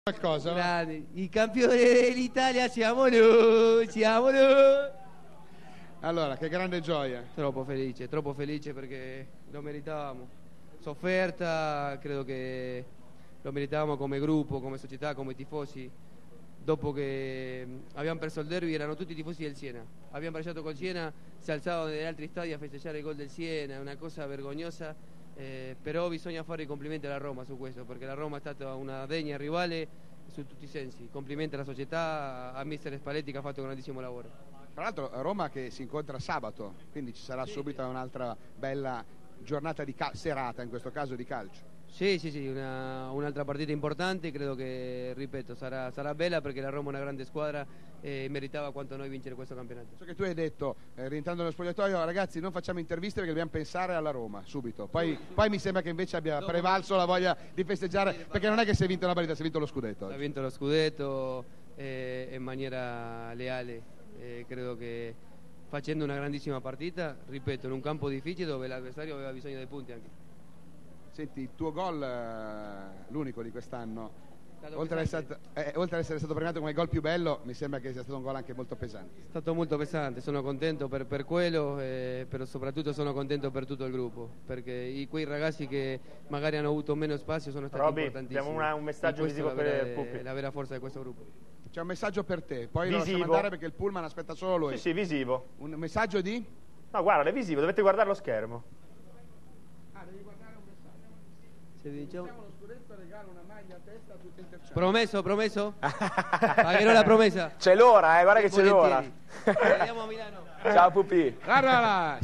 qualcosa. Grandi. I campioni dell'Italia siamo noi, siamo noi. Allora, che grande gioia. Troppo felice perché lo meritavamo. Sofferta, credo che lo meritavamo come gruppo, come società, come tifosi. Dopo che abbiamo perso il derby erano tutti i tifosi del Siena. Abbiamo pareggiato col Siena, si alzavano negli altri stadi a festeggiare il gol del Siena, è una cosa vergognosa, però bisogna fare i complimenti alla Roma su questo, perché la Roma è stata una degna rivale su tutti i sensi. Complimenti alla società, a mister Spalletti che ha fatto un grandissimo lavoro. Tra l'altro Roma che si incontra sabato, quindi ci sarà subito un'altra bella giornata di serata, in questo caso di calcio. Sì, un'altra partita importante, credo che, ripeto, sarà bella perché la Roma è una grande squadra e meritava quanto noi vincere questo campionato. So che tu hai detto, rientrando nello spogliatoio, ragazzi non facciamo interviste perché dobbiamo pensare alla Roma, subito. Poi mi sembra che invece abbia prevalso la voglia di festeggiare, perché non è che si è vinto una partita, si è vinto lo scudetto. Ha vinto lo scudetto in maniera leale, credo che facendo una grandissima partita, ripeto, in un campo difficile dove l'avversario aveva bisogno dei punti anche. Senti, il tuo gol, l'unico di quest'anno, oltre ad essere stato premiato come il gol più bello, mi sembra che sia stato un gol anche molto pesante. È stato molto pesante, sono contento per quello, però soprattutto sono contento per tutto il gruppo, perché quei ragazzi che magari hanno avuto meno spazio sono stati importantissimi. Abbiamo un messaggio visivo per Pupi. La vera forza di questo gruppo. C'è un messaggio per te, poi visivo. Lo lasciamo andare perché il pullman aspetta solo lui. Sì, visivo. Un messaggio di? No, guarda, è visivo, dovete guardare lo schermo. Devi guardare un messaggio. Se diciamo... lo scudetto, regalo una maglia a testa a tutti interciati. Promesso? Pagherò la promessa. C'è l'ora, guarda che c'è l'ora. Andiamo a Milano. Ciao Pupi. Guarda là.